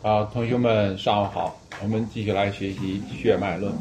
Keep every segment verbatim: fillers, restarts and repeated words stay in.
好，同学们上午好，我们继续来学习血脉论。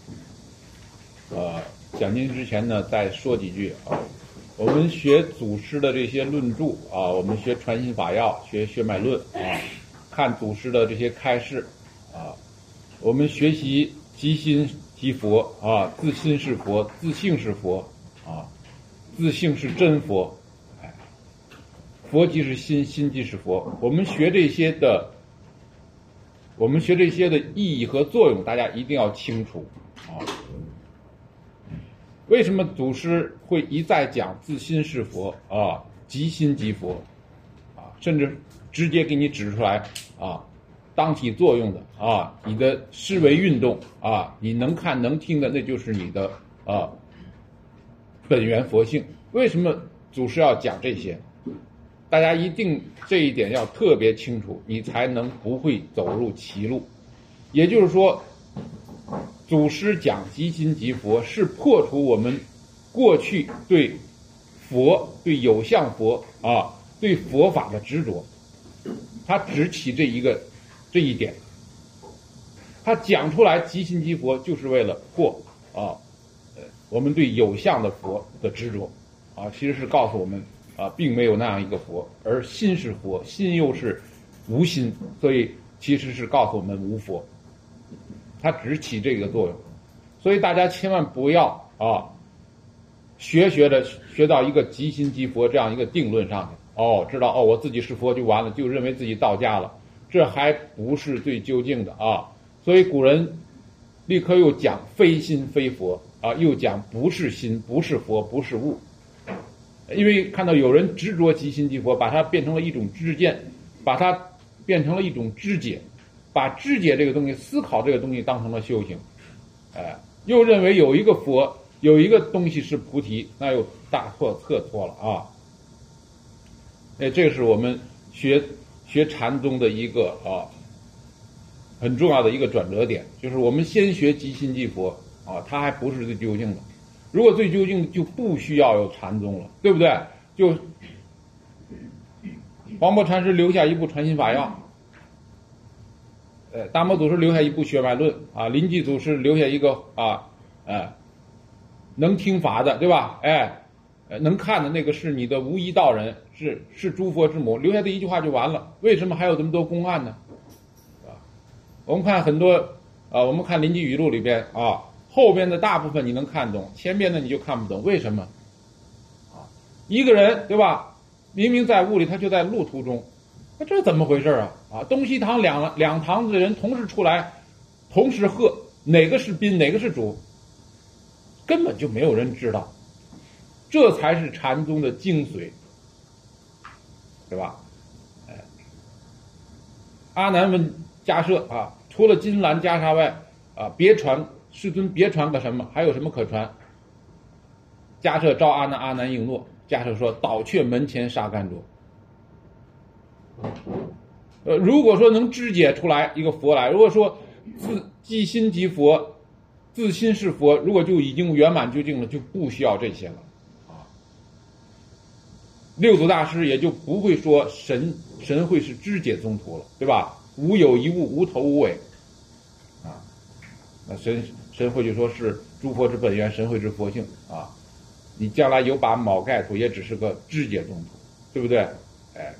呃，讲经之前呢，再说几句啊。我们学祖师的这些论著啊，我们学传心法要，学血脉论啊，看祖师的这些开示啊，我们学习即心即佛啊，自心是佛，自性是佛啊，自性是真佛，哎，佛即是心，心即是佛。我们学这些的。我们学这些的意义和作用，大家一定要清楚啊！为什么祖师会一再讲自心是佛啊，即心即佛啊，甚至直接给你指出来啊，当体作用的啊，你的思维运动啊，你能看能听的，那就是你的啊本源佛性。为什么祖师要讲这些？大家一定这一点要特别清楚，你才能不会走入歧路。也就是说，祖师讲即心即佛，是破除我们过去对佛、对有相佛啊、对佛法的执着。他只起这一个这一点，他讲出来即心即佛，就是为了破啊，呃，我们对有相的佛的执着啊，其实是告诉我们。啊，并没有那样一个佛，而心是佛，心又是无心，所以其实是告诉我们无佛，它只起这个作用。所以大家千万不要啊，学学的学到一个即心即佛这样一个定论上去，哦，知道哦，我自己是佛就完了，就认为自己到家了，这还不是最究竟的啊。所以古人立刻又讲非心非佛啊，又讲不是心，不是佛，不是物。因为看到有人执着即心即佛，把它变成了一种知见，把它变成了一种知解，把知解这个东西、思考这个东西当成了修行，哎，又认为有一个佛，有一个东西是菩提，那又大错特错了啊！哎，这是我们学学禅宗的一个啊很重要的一个转折点，就是我们先学即心即佛啊，它还不是最究竟的。如果最究竟就不需要有禅宗了，对不对？就黄檗禅师留下一部传心法要，呃，达摩祖师留下一部血脉论啊，临济祖师留下一个啊，哎，能听法的，对吧？哎，能看的那个是你的无一道人，是是诸佛之母，留下这一句话就完了。为什么还有这么多公案呢？啊，我们看很多啊，我们看临济语录里边啊。后边的大部分你能看懂，前边的你就看不懂，为什么？啊，一个人对吧？明明在屋里，他就在路途中，那这怎么回事啊？啊，东西堂两两堂子的人同时出来，同时喝，哪个是宾，哪个是主，根本就没有人知道，这才是禅宗的精髓，对吧？哎，阿难问迦摄啊，除了金兰袈裟外啊，别传。世尊别传个什么？还有什么可传？迦摄召阿难，阿难应诺。迦摄说：“倒却门前沙干卓。”呃，如果说能知解出来一个佛来，如果说自即心即佛，自心是佛，如果就已经圆满究竟了，就不需要这些了啊。六祖大师也就不会说神神会是知解宗徒了，对吧？无有一物，无头无尾啊。那神。神会就说是诸佛之本源，神会之佛性啊！你将来有把卯盖头，也只是个知解宗徒，对不对？哎，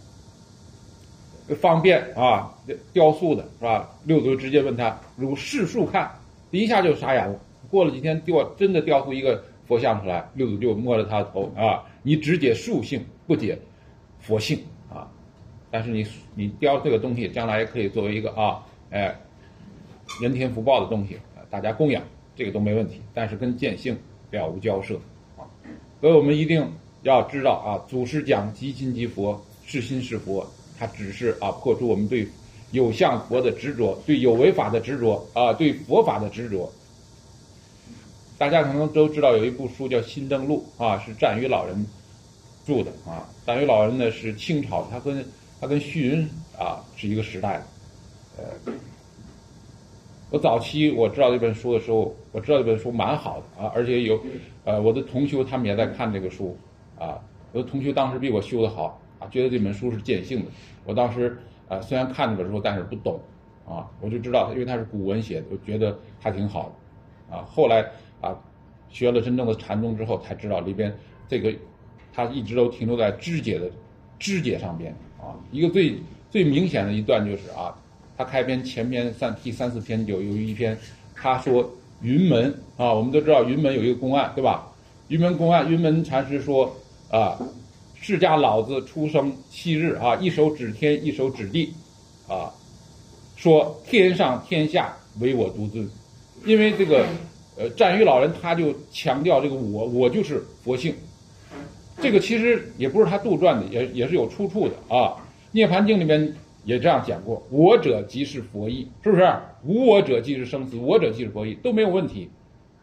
方便啊，雕塑的是吧？六祖直接问他如世数看，一下就傻眼了。过了几天，雕真的雕塑一个佛像出来，六祖就摸着他的头啊，你只解术性，不解佛性啊！但是你你雕这个东西，将来也可以作为一个啊，哎，人天福报的东西。大家供养这个都没问题，但是跟见性了无交涉啊。所以我们一定要知道啊，祖师讲即心即佛，是心是佛，它只是啊破除我们对有相佛的执着，对有为法的执着啊，对佛法的执着。大家可能都知道有一部书叫《心灯录》啊，是湛于老人著的啊。湛于老人呢是清朝，他跟他跟虚云啊是一个时代的，呃。我早期我知道这本书的时候，我知道这本书蛮好的啊，而且有，呃，我的同修他们也在看这个书啊。我的同修当时比我修的好啊，觉得这本书是见性的。我当时啊，虽然看这本书，但是不懂啊，我就知道，因为它是古文写的，我觉得还挺好的啊。后来啊，学了真正的禅宗之后，才知道里边这个它一直都停留在肢解的肢解上边啊。一个最最明显的一段就是啊，他开篇前篇三第三四篇有有一篇，他说云门啊，我们都知道云门有一个公案，对吧？云门公案，云门禅师说啊，释迦老子出生七日啊，一手指天，一手指地，啊，说天上天下唯我独尊。因为这个呃战鱼老人他就强调这个我我就是佛性，这个其实也不是他杜撰的，也也是有出处的啊。涅槃经里面也这样讲过，我者即是佛意，是不是？无我者即是生死，我者即是佛意，都没有问题。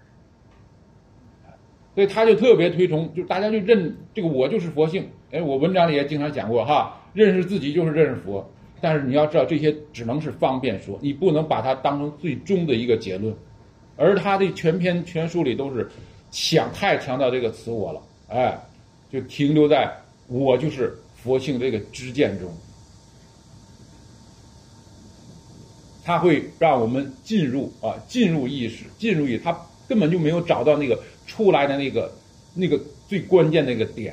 所以他就特别推崇，就大家就认这个我就是佛性。哎，我文章里也经常讲过哈，认识自己就是认识佛。但是你要知道，这些只能是方便说，你不能把它当成最终的一个结论。而他的全篇全书里都是强太强调这个词我了，哎，就停留在我就是佛性这个知见中。它会让我们进入啊，进入意识，进入意识，他根本就没有找到那个出来的那个那个最关键的那个点。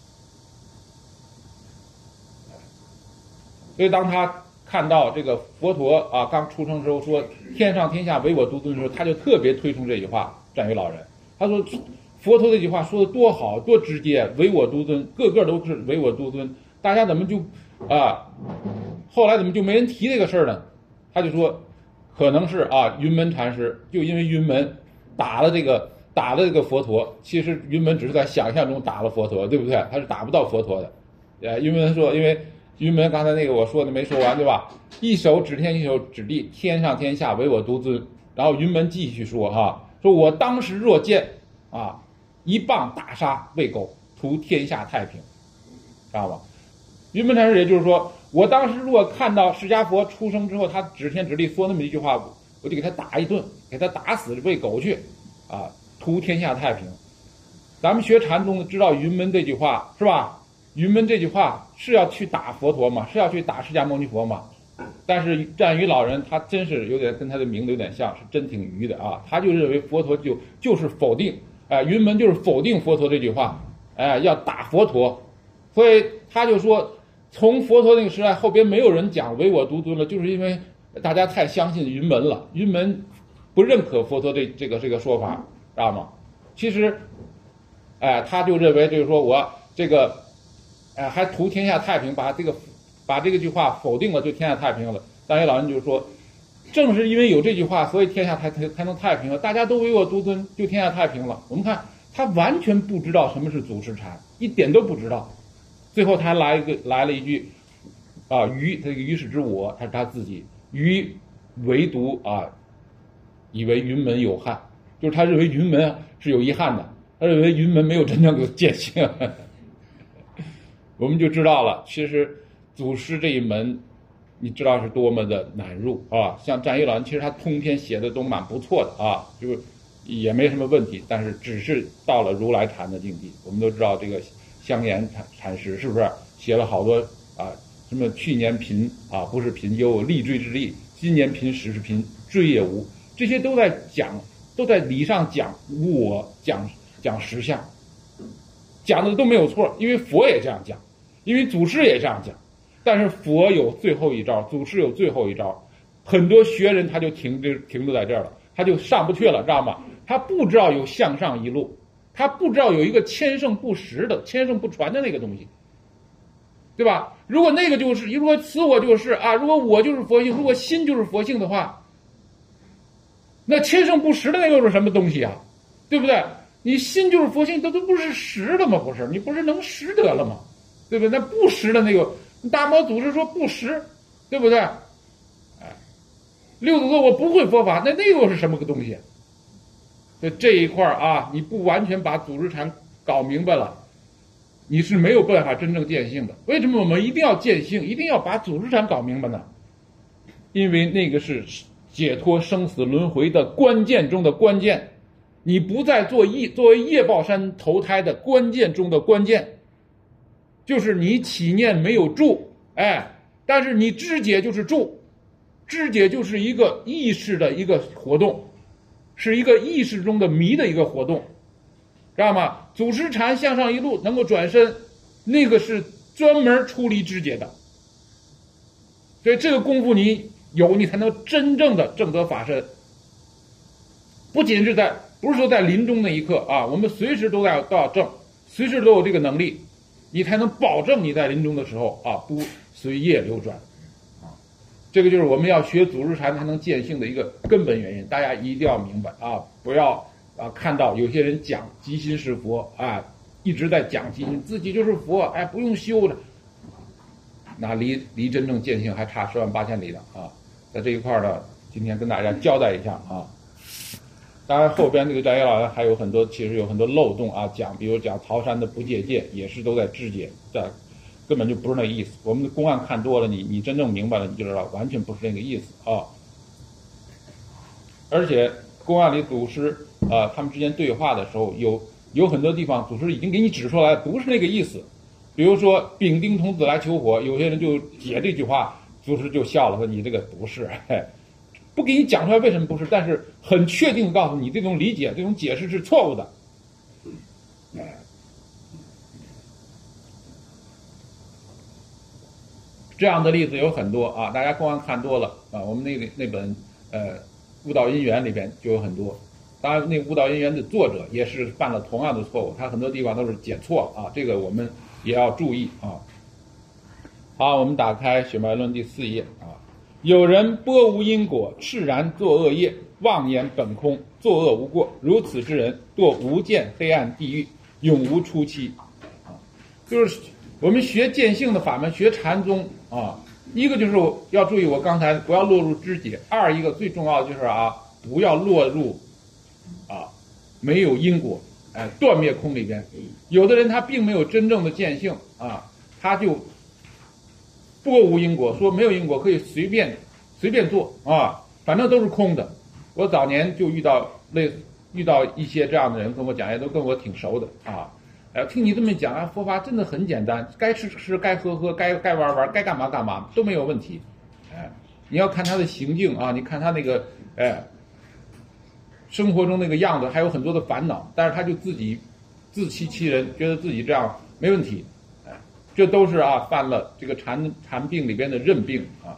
所以当他看到这个佛陀啊刚出生时候说天上天下唯我独尊的时候，他就特别推崇这句话。战鱼老人他说佛陀这句话说的多好多直接，唯我独尊，个个都是唯我独尊，大家怎么就啊后来怎么就没人提这个事儿呢？他就说可能是啊云门禅师就因为云门打了这个打了这个佛陀，其实云门只是在想象中打了佛陀，对不对？他是打不到佛陀的。呃云门说，因为云门刚才那个我说的没说完，对吧？一手指天，一手指地，天上天下唯我独尊。然后云门继续说哈，说我当时若见啊，一棒打杀喂狗，图天下太平，知道吧？云门禅师也就是说，我当时如果看到释迦佛出生之后，他指天指地说那么一句话，我就给他打一顿，给他打死喂狗去，啊，图天下太平。咱们学禅宗的知道云门这句话是吧？云门这句话是要去打佛陀吗？是要去打释迦牟尼佛吗？但是战鱼老人他真是有点跟他的名字有点像，是真挺愚的啊！他就认为佛陀就就是否定，哎、呃，云门就是否定佛陀这句话，哎、呃，要打佛陀，所以他就说，从佛陀那个时代后边没有人讲唯我独尊了，就是因为大家太相信云门了，云门不认可佛陀这这个这个说法，知道吗？其实，哎、呃，他就认为就是说我这个。哎，还图天下太平，把这个把这个句话否定了，就天下太平了。大学老人就说，正是因为有这句话，所以天下才才才能太平了。大家都唯我独尊，就天下太平了。我们看他完全不知道什么是祖师禅，一点都不知道。最后他还来一个来了一句啊，于这个于是之我，他是他自己，于唯独啊，以为云门有憾，就是他认为云门是有遗憾的，他认为云门没有真正的见性。我们就知道了，其实祖师这一门，你知道是多么的难入啊！像战鱼老人，其实他通篇写的都蛮不错的啊，就是也没什么问题，但是只是到了如来禅的境地。我们都知道这个香严禅禅师是不是写了好多啊？什么去年贫啊，不是贫忧立锥之力；今年贫时是贫追也无，这些都在讲，都在理上讲无我，讲讲实相，讲的都没有错，因为佛也这样讲。因为祖师也这样讲，但是佛有最后一招，祖师有最后一招，很多学人他就停就停留在这儿了，他就上不去了，知道吗？他不知道有向上一路，他不知道有一个千圣不实的、千圣不传的那个东西，对吧？如果那个就是，如果此我就是啊，如果我就是佛性，如果心就是佛性的话，那千圣不实的那个是什么东西啊？对不对？你心就是佛性，这都不是实的吗？不是，你不是能实得了吗？对不对？那不实的那个，大毛祖师说不实，对不对？哎，六祖说我不会佛法，那那又是什么个东西？所以这一块啊，你不完全把祖师禅搞明白了，你是没有办法真正见性的。为什么我们一定要见性，一定要把祖师禅搞明白呢？因为那个是解脱生死轮回的关键中的关键，你不再做业，作为业报山投胎的关键中的关键。就是你起念没有住，哎， 但是你知解就是住，知解就是一个意识的一个活动，是一个意识中的迷的一个活动，知道吗？祖师禅向上一路能够转身，那个是专门出离知解的。所以这个功夫你有，你才能真正的正得法身。不仅是在，不是说在临终那一刻啊，我们随时都要都要正，随时都有这个能力，你才能保证你在临终的时候啊不随业流转啊。这个就是我们要学祖师禅才能见性的一个根本原因，大家一定要明白啊，不要啊看到有些人讲即心是佛啊，一直在讲即心，自己就是佛，哎，不用修的。那离离真正见性还差十万八千里呢啊！在这一块呢，今天跟大家交代一下啊。当然后边这个摘要老师还有很多，其实有很多漏洞啊，讲比如讲曹山的不借戒，也是都在肢解，这根本就不是那个意思。我们的公案看多了，你你真正明白了，你就知道完全不是那个意思啊。而且公案里祖师啊、呃，他们之间对话的时候，有有很多地方祖师已经给你指出来，不是那个意思。比如说丙丁童子来求火，有些人就解这句话，祖师就笑了，说你这个不是，嘿，不给你讲出来为什么不是，但是很确定告诉你这种理解、这种解释是错误的。这样的例子有很多啊，大家公案看多了啊，我们那个那本呃《悟道因缘》里边就有很多。当然，那《悟道因缘》的作者也是犯了同样的错误，他很多地方都是解错了啊，这个我们也要注意啊。好，我们打开《血脉论》第四页啊。有人波无因果，炽然作恶业，妄言本空，作恶无过。如此之人，堕无间黑暗地狱，永无出期。啊，就是我们学见性的法门，学禅宗啊，一个就是要注意我刚才不要落入知解，二一个最重要的就是啊，不要落入啊没有因果。哎，断灭空里边，有的人他并没有真正的见性啊，他就波无因果，说没有因果可以随便随便做啊，反正都是空的。我早年就遇到类似遇到一些这样的人跟我讲，也都跟我挺熟的啊。哎，听你这么讲啊，佛法真的很简单，该吃吃，该喝喝，该该玩玩，该干嘛干嘛都没有问题。哎，你要看他的行径啊，你看他那个哎。生活中那个样子还有很多的烦恼，但是他就自己自欺欺人，觉得自己这样没问题，哎，这都是啊犯了这个禅禅病里边的认病啊。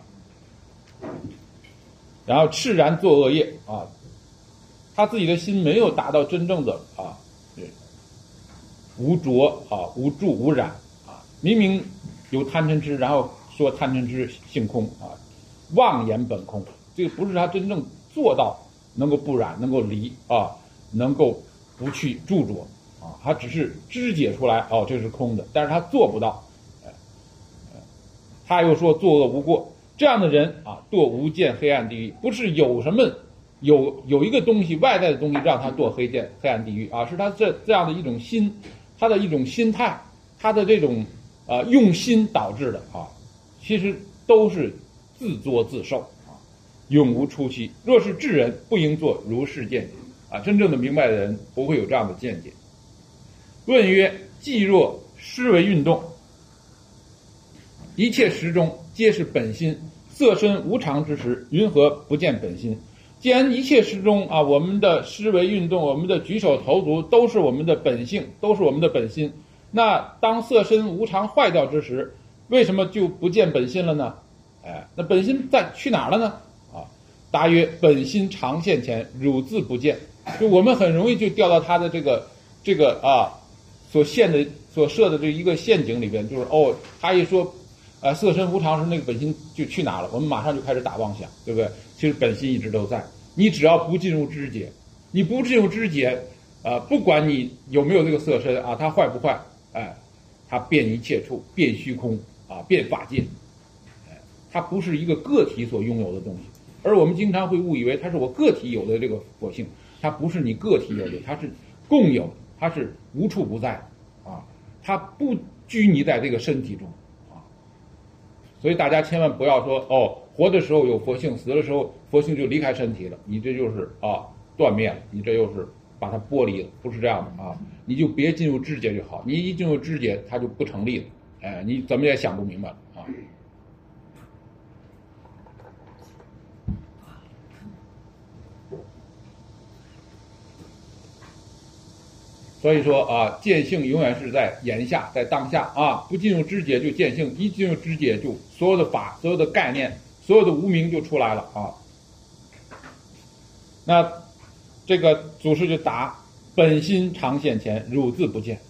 然后炽然作恶业啊，他自己的心没有达到真正的啊无着啊无住无染啊，明明有贪嗔痴，然后说贪嗔痴性空啊，妄言本空，这个不是他真正做到能够不染，能够离啊，能够不去著着啊，他只是知解出来哦，这是空的，但是他做不到。哎，他又说作恶无过，这样的人啊，堕无间黑暗地狱，不是有什么有有一个东西外在的东西让他堕黑间黑暗地狱啊，是他这这样的一种心，他的一种心态，他的这种啊用心导致的啊，其实都是自作自受。永无出期。若是智人，不应作如是见解啊！真正的明白的人不会有这样的见解。问曰：既若思维运动，一切时中皆是本心，色身无常之时，云何不见本心？既然一切时中啊，我们的思维运动，我们的举手投足都是我们的本性，都是我们的本心。那当色身无常坏掉之时，为什么就不见本心了呢？哎，那本心在去哪儿了呢？答曰：本心常现前，汝自不见。就我们很容易就掉到他的这个这个啊所现的所设的这一个陷阱里边，就是哦，他一说呃色身无常时，那个本心就去哪了？我们马上就开始打妄想，对不对？其实本心一直都在，你只要不进入知解，你不进入知解，呃，不管你有没有这个色身啊，它坏不坏，哎，它遍一切处，遍虚空啊，遍法界，哎，它不是一个个体所拥有的东西。而我们经常会误以为它是我个体有的这个佛性，它不是你个体有的，它是共有，它是无处不在啊，它不拘泥在这个身体中啊。所以大家千万不要说哦，活的时候有佛性，死的时候佛性就离开身体了，你这就是啊断灭了，你这又是把它剥离了，不是这样的啊。你就别进入知解就好，你一进入知解，它就不成立了，哎，你怎么也想不明白了啊。 所以说啊，见性永远是在眼下，在当下啊，不进入知解就见性，一进入知解就所有的法、所有的概念、所有的无明就出来了啊。那这个祖师就答：本心常现前，汝自不见。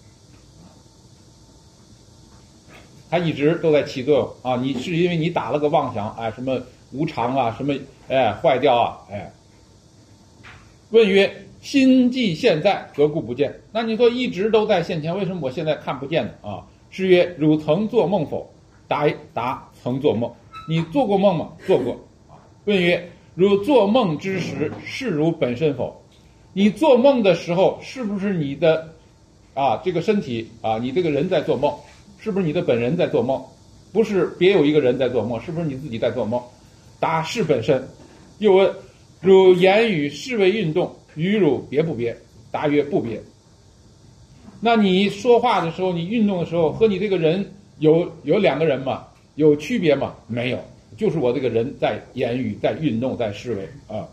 他一直都在起作用啊！你是因为你打了个妄想，哎，什么无常啊，什么哎坏掉啊，哎。问曰：心既现在，何故不见？那你说一直都在现前，为什么我现在看不见呢？啊，是曰：汝曾做梦否？答答曾做梦。你做过梦吗？做过。问曰：汝做梦之时，是汝本身否？你做梦的时候，是不是你的啊这个身体啊，你这个人在做梦？是不是你的本人在做梦？不是别有一个人在做梦，是不是你自己在做梦？答是本身。又问：汝言语是为运动，与汝别不别？答曰不别。那你说话的时候，你运动的时候，和你这个人有有两个人吗？有区别吗？没有，就是我这个人在言语，在运动，在思维啊。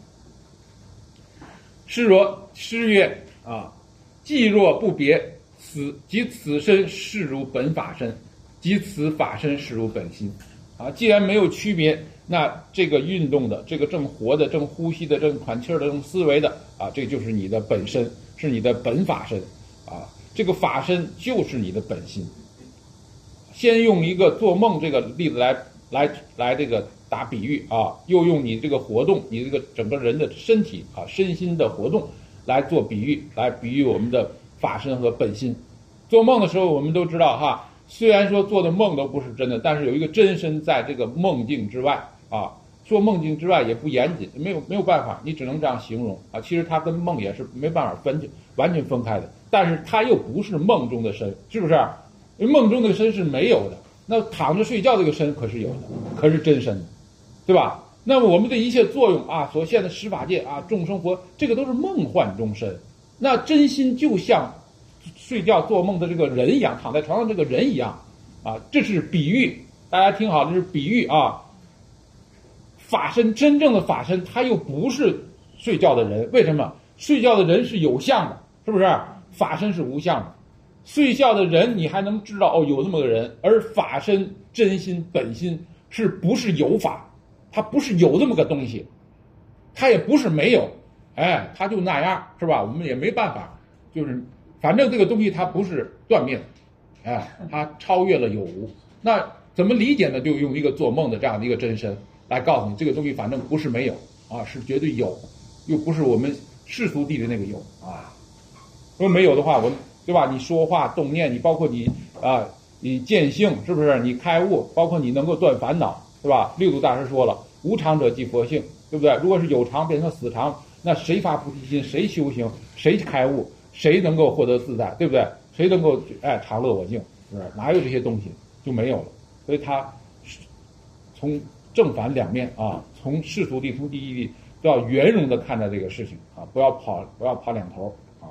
师若师曰啊，既若不别，此即此身是如本法身，即此法身是如本心啊。既然没有区别，那这个运动的，这个正活的，正呼吸的，正喘气的，正思维的啊，这就是你的本身，是你的本法身啊。这个法身就是你的本心。先用一个做梦这个例子来来来这个打比喻啊，又用你这个活动，你这个整个人的身体啊身心的活动来做比喻，来比喻我们的法身和本心。做梦的时候我们都知道哈，虽然说做的梦都不是真的，但是有一个真身在这个梦境之外啊。说梦境之外也不严谨，没有没有办法，你只能这样形容啊。其实它跟梦也是没办法分完全分开的，但是它又不是梦中的身，是不是？因为梦中的身是没有的，那躺着睡觉这个身可是有的，可是真身的，对吧？那么我们的一切作用啊，所现的十法界啊，众生佛，这个都是梦幻中身。那真心就像睡觉做梦的这个人一样，躺在床上这个人一样啊，这是比喻，大家听好，这是比喻啊。法身真正的法身，他又不是睡觉的人，为什么？睡觉的人是有相的，是不是？法身是无相的。睡觉的人你还能知道哦有这么个人，而法身真心本心是不是有法？它不是有这么个东西，它也不是没有，哎，它就那样，是吧？我们也没办法，就是反正这个东西它不是断灭的，哎，它超越了有无。那怎么理解呢？就用一个做梦的这样的一个真身来告诉你，这个东西反正不是没有啊，是绝对有，又不是我们世俗地的那个有啊。如果没有的话，我对吧？你说话动念，你包括你啊，你见性是不是？你开悟，包括你能够断烦恼，对吧？六祖大师说了，无常者即佛性，对不对？如果是有常变成死常，那谁发菩提心，谁修行，谁开悟，谁能够获得自在，对不对？谁能够哎常乐我净，是不是？哪有这些东西就没有了？所以他从正反两面啊，从世俗地，从第一地，都要圆融的看待这个事情啊，不要跑，不要跑两头啊。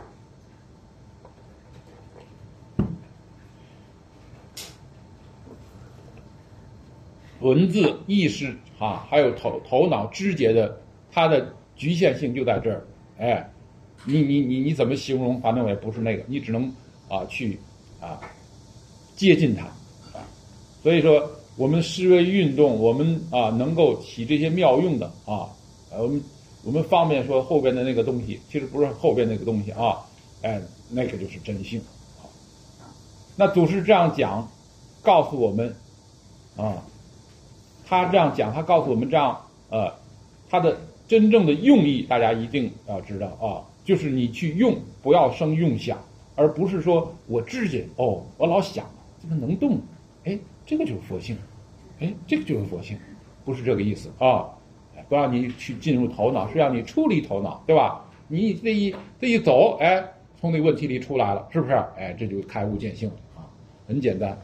文字、意识啊，还有头头脑知觉的，它的局限性就在这儿。哎，你你你你怎么形容？反正也不是那个，你只能啊去啊接近它啊。所以说，我们思维运动，我们啊能够起这些妙用的啊，我们我们方便说后边的那个东西，其实不是后边那个东西啊，哎，那个就是真性。那祖师这样讲，告诉我们啊。他这样讲，他告诉我们这样，呃，他的真正的用意，大家一定要知道啊，就是你去用，不要生用想，而不是说我知觉，哦，我老想这个能动，哎，这个就是佛性，哎，这个就是佛性，不是这个意思啊，不让你去进入头脑，是让你出离头脑，对吧？你这一这一走，哎，从那个问题里出来了，是不是？哎，这就开悟见性了啊，很简单。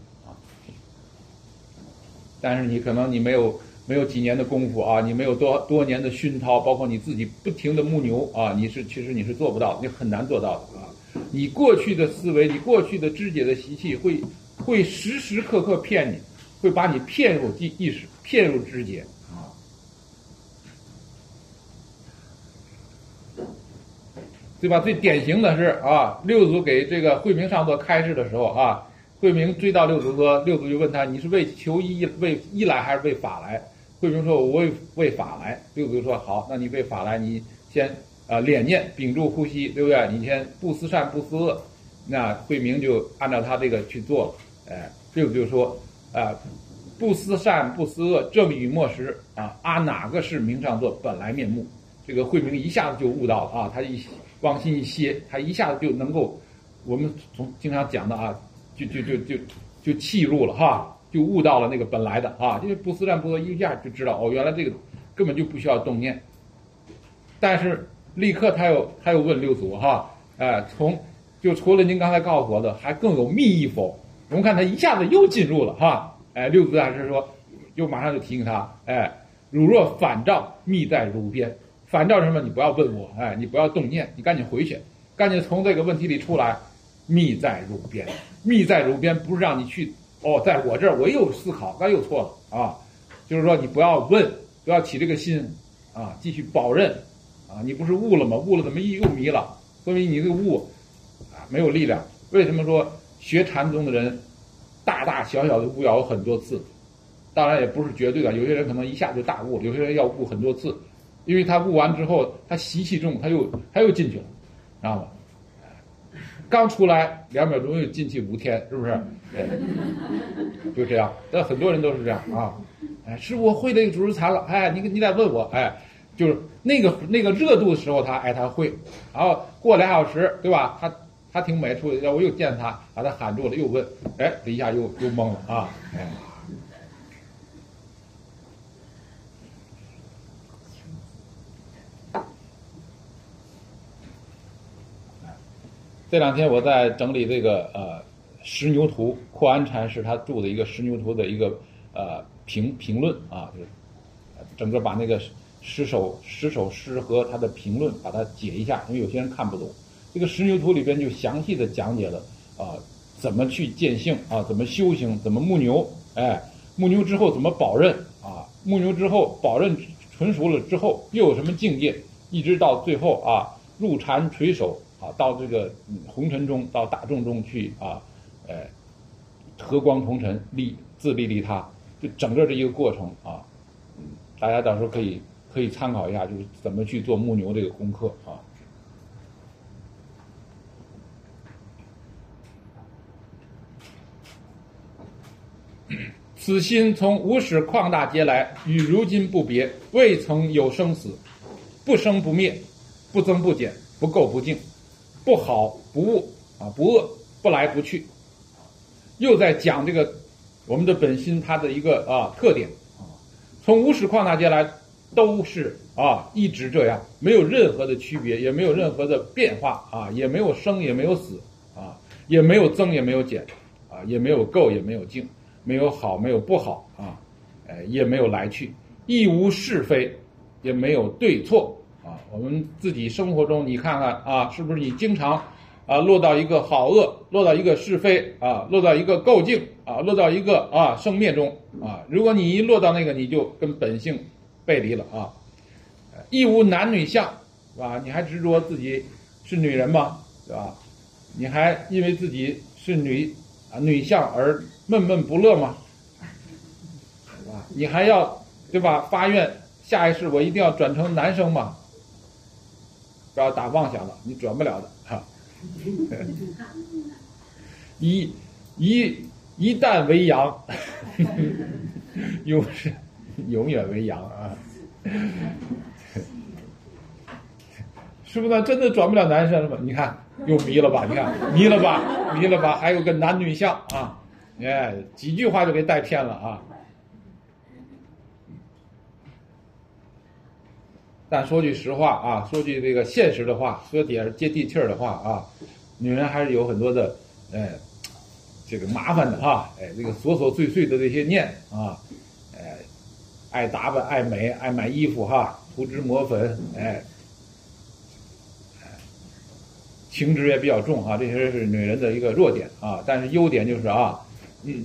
但是你可能你没有没有几年的功夫啊，你没有多多年的熏陶，包括你自己不停的木牛啊，你是其实你是做不到，你很难做到的啊。你过去的思维，你过去的知觉的习气会会时时刻刻骗你，会把你骗入意意识，骗入知觉啊。 对吧？最典型的是啊，六祖给这个慧明上座开示的时候啊，慧明追到六祖说，六祖就问他，你是为求医为医来还是为法来？慧明说，我为为法来。六祖说，好，那你为法来，你先啊敛念，屏住呼吸，对不对？你先不思善不思恶。那慧明就按照他这个去做了。哎，六祖就说啊，不思善不思恶，正语莫识啊，啊哪个是明上座本来面目？这个慧明一下子就悟到了啊，他一往心一歇，他一下子就能够，我们从经常讲的啊，就就就就就契入了哈。就悟到了那个本来的啊，因为不思善不思恶，一下就知道哦，原来这个根本就不需要动念。但是立刻他又他又问六祖哈，哎，从就除了您刚才告诉我的，还更有密意否？我们看他一下子又进入了哈，哎，六祖大师说，又马上就提醒他，哎，汝若反照，密在汝边。反照是什么？你不要问我，哎，你不要动念，你赶紧回去，赶紧从这个问题里出来。密在汝边，密在汝边不是让你去。哦，在我这儿我又思考，那又错了啊！就是说你不要问，不要起这个心啊，继续保任啊！你不是悟了吗？悟了怎么又迷了？说明你这个悟啊没有力量。为什么说学禅宗的人大大小小的悟要有很多次？当然也不是绝对的，有些人可能一下就大悟，有些人要悟很多次，因为他悟完之后他习气重，他又他又进去了，知道吗？刚出来两秒钟又进去五天，是不是？哎，就这样。但很多人都是这样啊。哎，是我会这个主持禅了。哎，你你得问我。哎，就是那个那个热度的时候他，哎他会，然后过俩小时，对吧？他他挺美处，我又见他，把他喊住了，又问，哎，这一下又又懵了啊。哎。这两天我在整理这个呃石牛图，阔安禅师他著的一个石牛图的一个呃评评论啊，就是整个把那个十首十首诗和他的评论把它解一下，因为有些人看不懂。这个石牛图里边就详细的讲解了啊、呃、怎么去见性啊，怎么修行，怎么牧牛，哎，牧牛之后怎么保任啊，牧牛之后保任纯熟了之后又有什么境界，一直到最后啊入禅垂手。啊，到这个红尘中，到大众中去啊，呃，和光同尘，利自利利他，就整个这一个过程啊，嗯，大家到时候可以可以参考一下，就是怎么去做牧牛这个功课啊。此心从无始旷大劫来，与如今不别，未曾有生死，不生不灭，不增不减，不垢不净。不好不恶啊，不恶不来不去，又在讲这个我们的本心它的一个啊特点啊，从无始旷大劫来都是啊一直这样，没有任何的区别，也没有任何的变化啊，也没有生也没有死啊，也没有增也没有减啊，也没有垢也没有净，没有好没有不好啊，哎也没有来去，亦无是非，也没有对错。啊，我们自己生活中，你看看啊，是不是你经常啊落到一个好恶，落到一个是非啊，落到一个垢净啊，落到一个啊生灭中啊？如果你一落到那个，你就跟本性背离了啊。亦无男女相，是吧？你还执着自己是女人吗？对吧？你还因为自己是女啊女相而闷闷不乐吗？是吧？你还要对吧？发愿下一世我一定要转成男生吗？不要打妄想了，你转不了的哈。一一一旦为阳，永是永远为阳啊！是不是真的转不了男生了吗？你看又迷了吧？你看迷了吧？迷了吧？还有个男女相啊！哎，几句话就给带偏了啊！但说句实话啊，说句这个现实的话，说点接地气儿的话啊，女人还是有很多的，哎，这个麻烦的哈，哎，这个琐琐碎碎的这些念啊，哎，爱打扮、爱美、爱买衣服哈，涂脂抹粉，哎，情执也比较重啊，这些是女人的一个弱点啊，但是优点就是啊，嗯，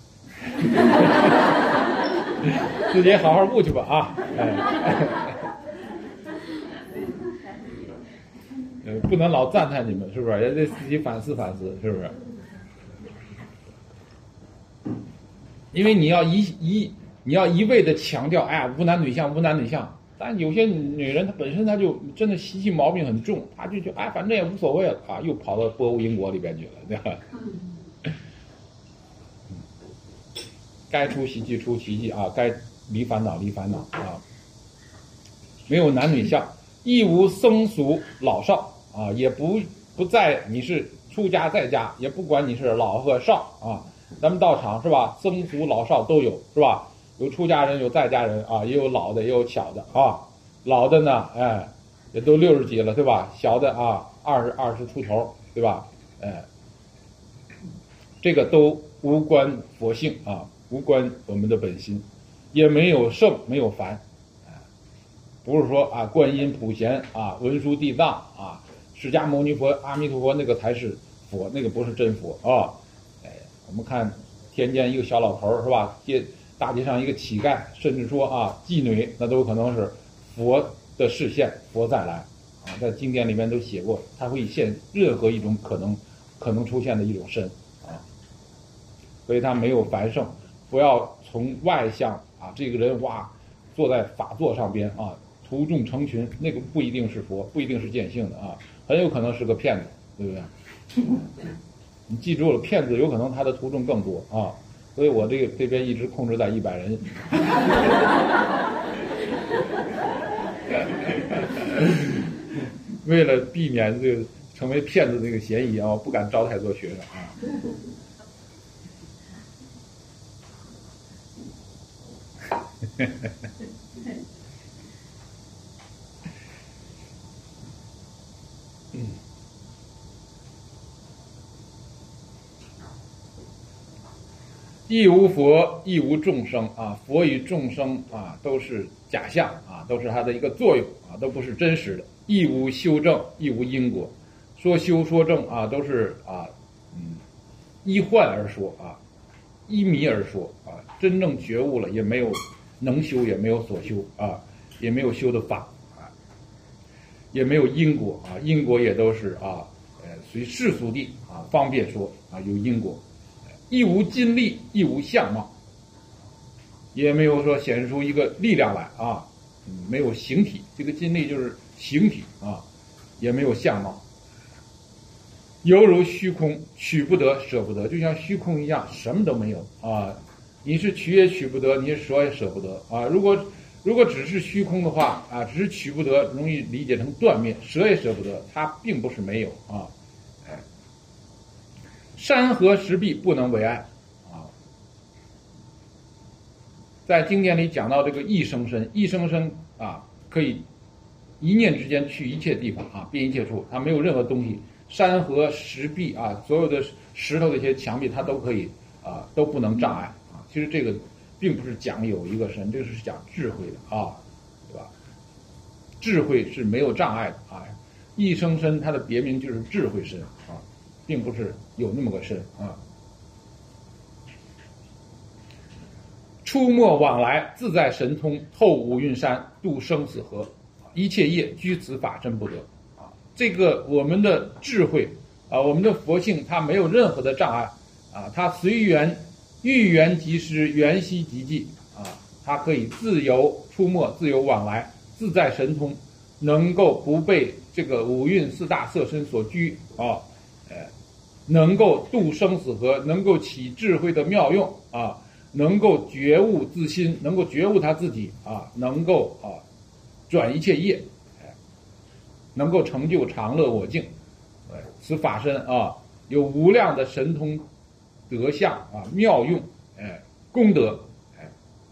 自己好好悟去吧啊，哎。 不能老赞叹你们，是不是？也得自己反思反思，是不是？因为你要一一你要一味的强调，哎呀，无男女相，无男女相。但有些女人她本身她就真的习气毛病很重，她就就哎，反正也无所谓了啊，又跑到波欧因果里边去了，对吧？该出奇迹出奇迹啊，该离烦恼离烦恼啊。没有男女相，亦无僧俗老少啊，也不不在你是出家在家，也不管你是老和少啊。咱们道场是吧？僧俗老少都有是吧？有出家人，有在家人啊，也有老的，也有小的啊。老的呢，哎，也都六十几了，对吧？小的啊，二十二十出头，对吧？哎，这个都无关佛性啊，无关我们的本心，也没有圣，没有凡，不是说啊，观音、普贤啊，文殊、地藏啊，释迦牟尼佛、阿弥陀佛那个才是佛，那个不是真佛啊。哎，我们看天间一个小老头是吧？街大街上一个乞丐，甚至说啊妓女，那都可能是佛的视线，佛再来啊，在经典里面都写过，他会现任何一种可能可能出现的一种身啊，所以他没有凡圣。不要从外向啊，这个人哇坐在法座上边啊，徒众成群，那个不一定是佛，不一定是见性的啊，很有可能是个骗子，对不对？你记住了，骗子有可能他的徒众更多啊。所以我这个这边一直控制在一百人。为了避免这个成为骗子这个嫌疑啊，我不敢招太多学生啊。嗯。亦无佛，亦无众生啊！佛与众生啊，都是假象啊，都是它的一个作用啊，都不是真实的。亦无修正，亦无因果。说修说正啊，都是啊，嗯，依幻而说啊，依迷而说啊。真正觉悟了，也没有能修，也没有所修啊，也没有修的法啊，也没有因果啊，因果也都是啊，呃，随世俗地啊方便说啊有因果。亦无金力，亦无相貌，也没有说显示出一个力量来啊，没有形体，这个金力就是形体啊，也没有相貌，犹如虚空，取不得，舍不得，就像虚空一样，什么都没有啊。你是取也取不得，你是舍也舍不得啊。如果如果只是虚空的话啊，只是取不得，容易理解成断灭，舍也舍不得，它并不是没有啊。山河石壁不能为爱啊，在经典里讲到这个一生身，一生身啊，可以一念之间去一切地方啊，遍一切处，它没有任何东西，山河石壁啊，所有的石头这些墙壁，它都可以啊，都不能障碍啊。其实这个并不是讲有一个神，这个是讲智慧的啊，对吧？智慧是没有障碍的啊，一生身它的别名就是智慧身啊。并不是有那么个身啊，出没往来，自在神通，透五蕴山，度生死河，一切业居此法真不得啊！这个我们的智慧啊，我们的佛性，它没有任何的障碍啊，它随缘遇缘即施，缘悉即寂啊，它可以自由出没，自由往来，自在神通，能够不被这个五蕴四大色身所拘啊。哎，能够度生死河，能够起智慧的妙用啊，能够觉悟自心，能够觉悟他自己啊，能够啊转一切业，哎，能够成就常乐我净，哎，此法身啊有无量的神通德相啊妙用，哎，功德，哎，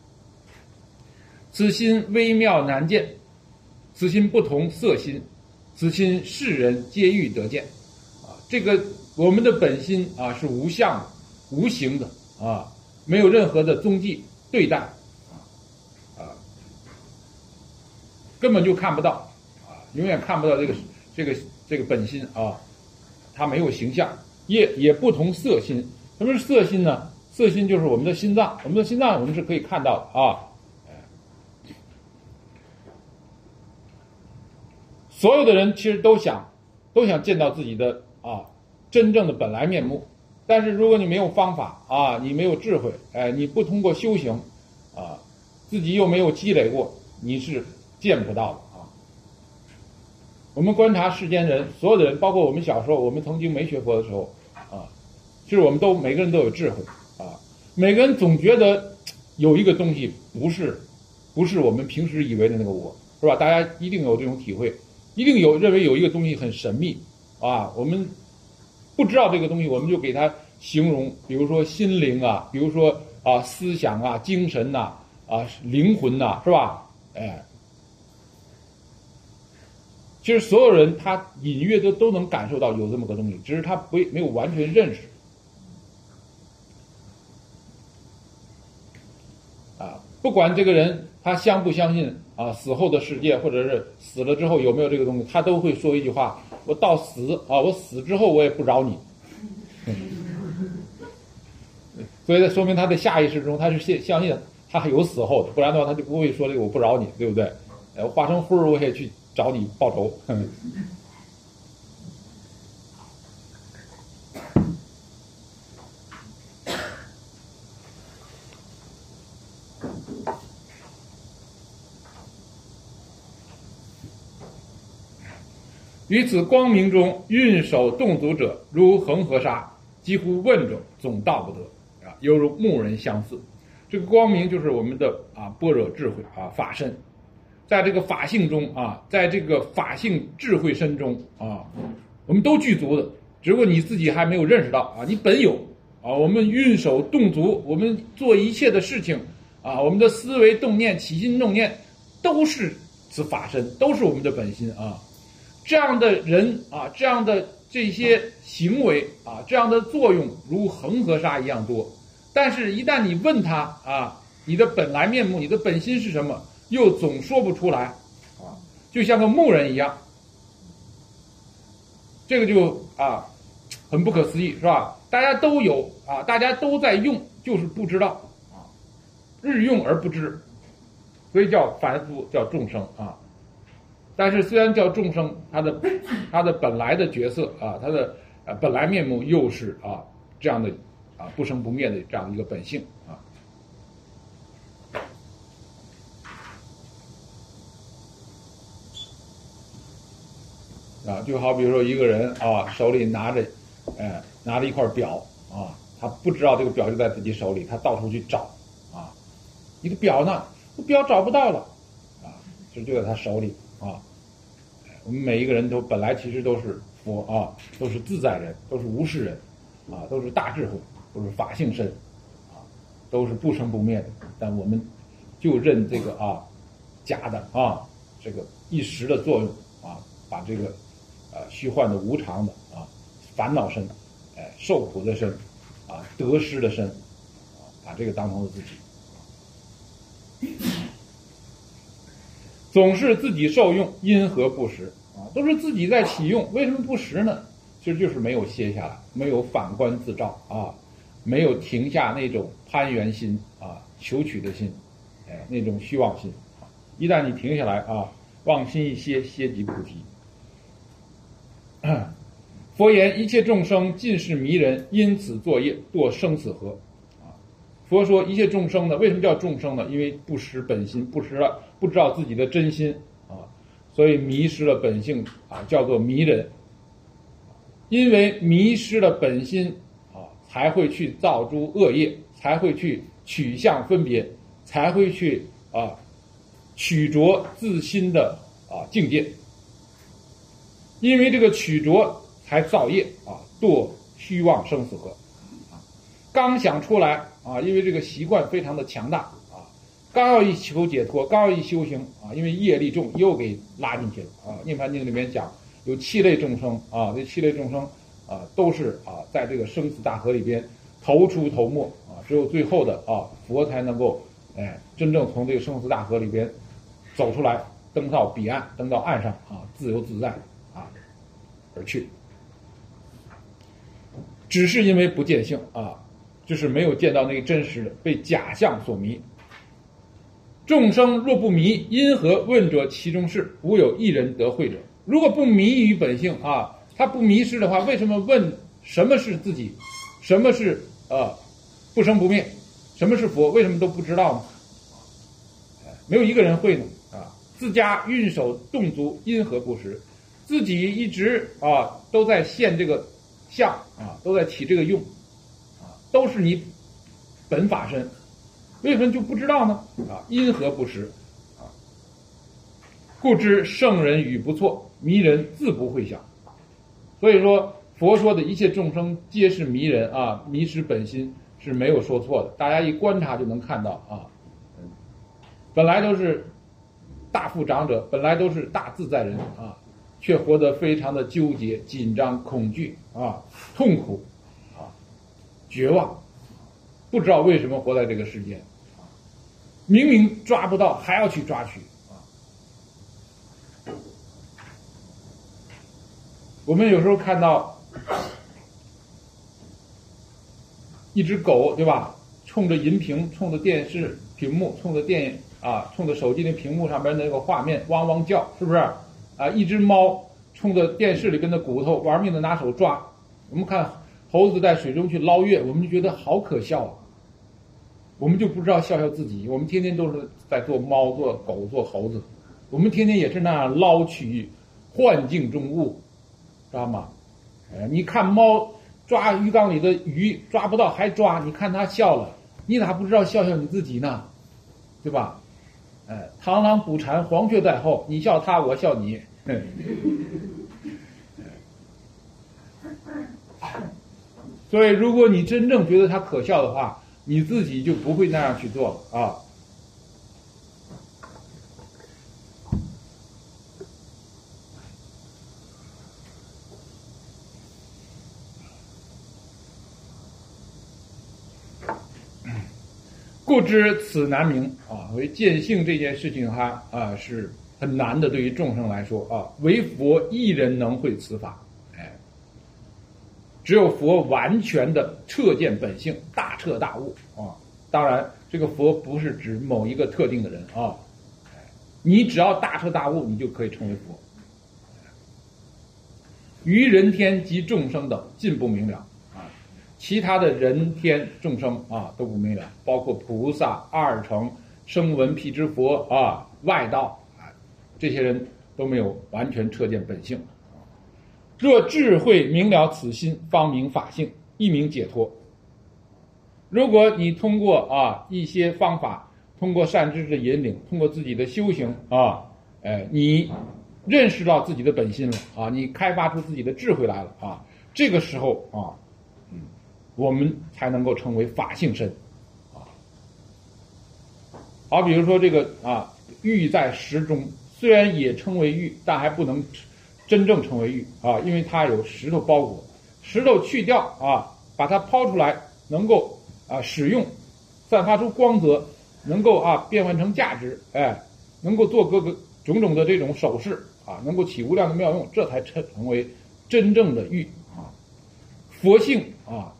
此心微妙难见，此心不同色心，此心世人皆欲得见。这个我们的本心啊是无相的、无形的啊，没有任何的踪迹对待啊啊，根本就看不到啊，永远看不到这个这个这个本心啊，它没有形象，也也不同色心。什么是色心呢？色心就是我们的心脏，我们的心脏我们是可以看到的啊。所有的人其实都想都想见到自己的啊真正的本来面目。但是如果你没有方法啊，你没有智慧，哎，你不通过修行啊，自己又没有积累过，你是见不到的啊。我们观察世间人，所有的人，包括我们小时候，我们曾经没学佛的时候啊，其实我们都每个人都有智慧啊，每个人总觉得有一个东西不是不是我们平时以为的那个我，是吧？大家一定有这种体会，一定有认为有一个东西很神秘啊，我们不知道这个东西，我们就给它形容，比如说心灵啊，比如说啊思想啊、精神呐、啊、啊灵魂呐、啊，是吧？哎，其实所有人他隐约都都能感受到有这么个东西，只是他不没有完全认识。啊，不管这个人他相不相信啊死后的世界，或者是死了之后有没有这个东西，他都会说一句话：我到死啊，我死之后我也不饶你。所以这说明他的下意识中他是相信他还有死后的，不然的话他就不会说这个我不饶你，对不对？我化成灰我也去找你报仇。于此光明中，运手动足者如恒河沙，几乎问者总到不得啊，犹如牧人相似。这个光明就是我们的啊般若智慧啊法身，在这个法性中啊，在这个法性智慧身中啊，我们都具足的，只不过你自己还没有认识到啊，你本有啊。我们运手动足，我们做一切的事情啊，我们的思维动念、起心动念，都是此法身，都是我们的本心啊。这样的人啊，这样的这些行为啊，这样的作用如恒河沙一样多，但是一旦你问他啊，你的本来面目，你的本心是什么，又总说不出来啊，就像个牧人一样，这个就啊很不可思议，是吧？大家都有啊，大家都在用，就是不知道啊，日用而不知，所以叫凡夫，叫众生啊。但是虽然叫众生，他的他的本来的角色啊，他的呃本来面目又是啊这样的啊不生不灭的这样一个本性啊。啊，就好比如说一个人啊手里拿着，呃拿着一块表啊，他不知道这个表就在自己手里，他到处去找啊，一个表呢，这表找不到了啊，这就在他手里。啊，我们每一个人都本来其实都是佛啊，都是自在人，都是无事人，啊，都是大智慧，都是法性身，啊，都是不生不灭的。但我们就认这个啊假的啊这个一时的作用啊，把这个呃虚幻的无常的啊烦恼身，哎受苦的身，啊得失的身，啊把这个当成了自己。总是自己受用，因何不食啊？都是自己在起用，为什么不食呢？其实就是没有歇下来，没有反观自照啊，没有停下那种攀缘心啊、求取的心，哎，那种虚妄心啊。一旦你停下来啊，妄心一歇，歇即菩提。佛言：一切众生尽是迷人，因此作业，堕生死河。佛说一切众生呢，为什么叫众生呢？因为不识本心，不识了，不知道自己的真心啊，所以迷失了本性啊，叫做迷人。因为迷失了本心啊，才会去造诸恶业，才会去取相分别，才会去啊取着自心的啊境界。因为这个取着才造业啊，堕虚妄生死河。刚想出来啊，因为这个习惯非常的强大啊，刚要一求解脱，刚要一修行啊，因为业力重，又给拉进去了啊。涅槃经里面讲有七类众生啊，这七类众生啊都是啊在这个生死大河里边头出头没啊，只有最后的啊佛才能够哎真正从这个生死大河里边走出来，登到彼岸，登到岸上啊，自由自在啊而去。只是因为不见性啊。就是没有见到那个真实的，被假象所迷。众生若不迷，因何问者其中事？无有一人得慧者。如果不迷于本性啊， 他不迷失的话，为什么问什么是自己，什么是呃不生不灭，什么是佛，为什么都不知道呢？没有一个人会呢啊！自家运手动足，因何不识？自己一直啊都在现这个相啊，都在起这个用啊，都是你本法身，为什么就不知道呢？啊，因何不识？啊，故知圣人语不错，迷人自不会想。所以说，佛说的一切众生皆是迷人啊，迷失本心是没有说错的。大家一观察就能看到啊，嗯，本来都是大富长者，本来都是大自在人啊，却活得非常的纠结、紧张、恐惧啊，痛苦啊，绝望，不知道为什么活在这个世界，明明抓不到还要去抓取。我们有时候看到一只狗，对吧？冲着银屏，冲着电视屏幕，冲着电影啊，冲着手机的屏幕上边那个画面汪汪叫，是不是？啊，一只猫冲着电视里跟着骨头玩命的拿手抓。我们看猴子在水中去捞月，我们就觉得好可笑啊。我们就不知道笑笑自己，我们天天都是在做猫、做狗、做猴子，我们天天也是那样捞取幻境中物。知道吗？哎，你看猫抓鱼缸里的鱼抓不到还抓，你看它笑了，你咋不知道笑笑你自己呢？对吧？哎，螳螂捕蝉，黄雀在后，你笑它，我笑你。所以，如果你真正觉得它可笑的话，你自己就不会那样去做了啊。故知此难明啊，为见性这件事情哈啊是很难的，对于众生来说啊，唯佛一人能会此法，哎，只有佛完全的彻见本性，大彻大悟啊。当然，这个佛不是指某一个特定的人啊，你只要大彻大悟，你就可以成为佛。于人天及众生等尽不明了。其他的人天众生啊都不明了，包括菩萨、二乘、声闻辟支佛啊、外道啊，这些人都没有完全彻见本性。若智慧明了此心，方明法性，一明解脱。如果你通过啊一些方法，通过善知识的引领，通过自己的修行啊，哎，你认识到自己的本心了啊，你开发出自己的智慧来了啊，这个时候啊。我们才能够成为法性身，啊，好，比如说这个啊，玉在石中，虽然也称为玉，但还不能真正成为玉啊，因为它有石头包裹，石头去掉啊，把它抛出来，能够啊使用，散发出光泽，能够啊变换成价值，哎，能够做各个种种的这种首饰啊，能够起无量的妙用，这才成成为真正的玉啊，佛性啊。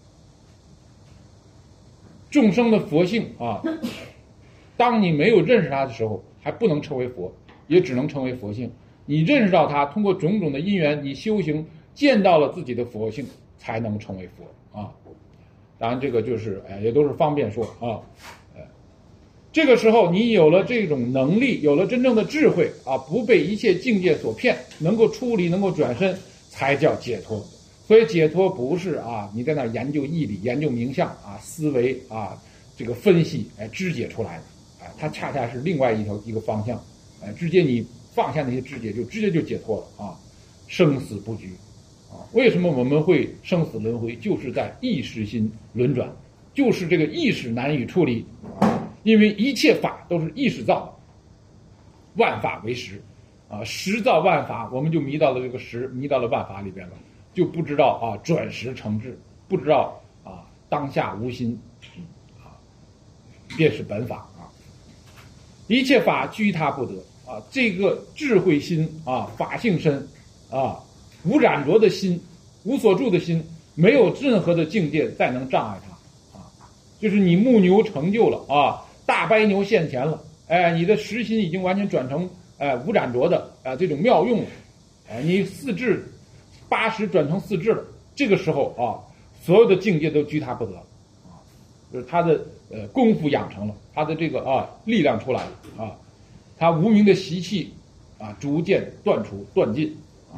众生的佛性啊，当你没有认识它的时候，还不能成为佛，也只能成为佛性。你认识到它，通过种种的因缘，你修行见到了自己的佛性，才能成为佛啊。当然，这个就是哎，也都是方便说啊。哎，这个时候你有了这种能力，有了真正的智慧啊，不被一切境界所骗，能够出离，能够转身，才叫解脱。所以解脱不是啊，你在那儿研究义理、研究名相啊、思维啊，这个分析哎肢解出来的，哎，它恰恰是另外一条一个方向，哎，直接你放下那些肢解，就直接就解脱了啊，生死不拘啊。为什么我们会生死轮回？就是在意识心轮转，就是这个意识难以处理啊，因为一切法都是意识造的，万法为实啊，实造万法，我们就迷到了这个实，迷到了万法里边了。就不知道啊转识成智，不知道啊当下无心啊便是本法啊，一切法居他不得啊，这个智慧心啊法性身啊无染着的心，无所住的心，没有任何的境界再能障碍它啊，就是你牧牛成就了啊，大白牛现前了，哎，你的实心已经完全转成哎无染着的啊这种妙用了，哎，你四智八识转成四智了，这个时候啊，所有的境界都居他不得了啊，就是他的呃功夫养成了，他的这个啊力量出来了啊，他无明的习气啊逐渐断除断尽啊，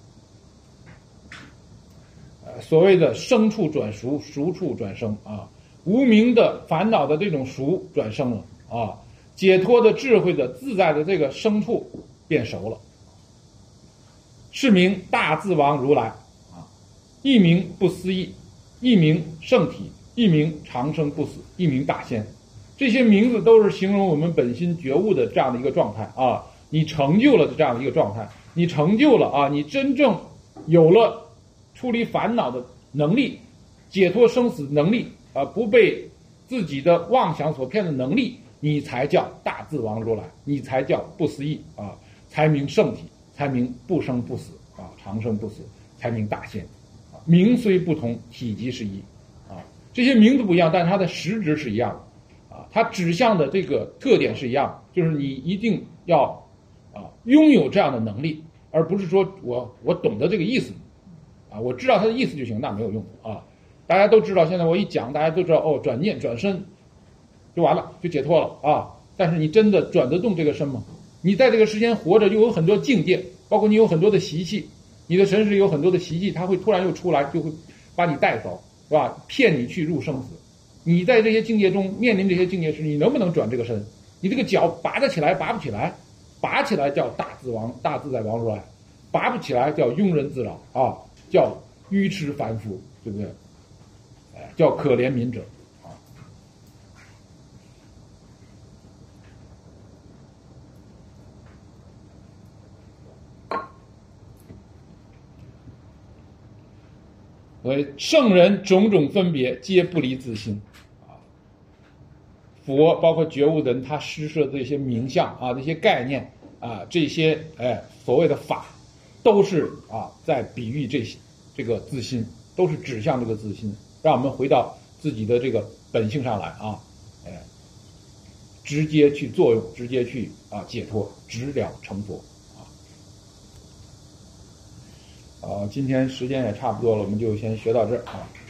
呃所谓的生处转熟，熟处转生啊，无明的烦恼的这种熟转生了啊，解脱的智慧的自在的这个生处变熟了。是名大自王如来啊，一名不思议，一名圣体，一名长生不死，一名大仙。这些名字都是形容我们本心觉悟的这样的一个状态啊，你成就了这样的一个状态，你成就了啊，你真正有了处理烦恼的能力，解脱生死能力啊，不被自己的妄想所骗的能力，你才叫大自王如来，你才叫不思议啊，才名圣体，才名不生不死啊，长生不死，才名大仙啊。名虽不同，体积是一啊。这些名字不一样，但是它的实质是一样的啊。它指向的这个特点是一样的，就是你一定要啊拥有这样的能力，而不是说我我懂得这个意思啊，我知道它的意思就行，那没有用啊。大家都知道，现在我一讲，大家都知道哦，转念转身就完了，就解脱了啊。但是你真的转得动这个身吗？你在这个世间活着，又有很多境界，包括你有很多的习气，你的神识有很多的习气，它会突然又出来，就会把你带走，是吧？骗你去入生死。你在这些境界中面临这些境界时，你能不能转这个身？你这个脚拔得起来，拔不起来，拔起来叫大自王、大自在王如来，拔不起来叫庸人自扰啊，叫愚痴凡夫，对不对？哎，叫可怜悯者。所以圣人种种分别，皆不离自心啊。佛包括觉悟的人，他施设的这些名相啊，这些概念啊，这些哎所谓的法，都是啊在比喻这些这个自心，都是指向这个自心，让我们回到自己的这个本性上来啊，哎，直接去作用，直接去啊解脱，直了成佛。啊，今天时间也差不多了，我们就先学到这儿啊。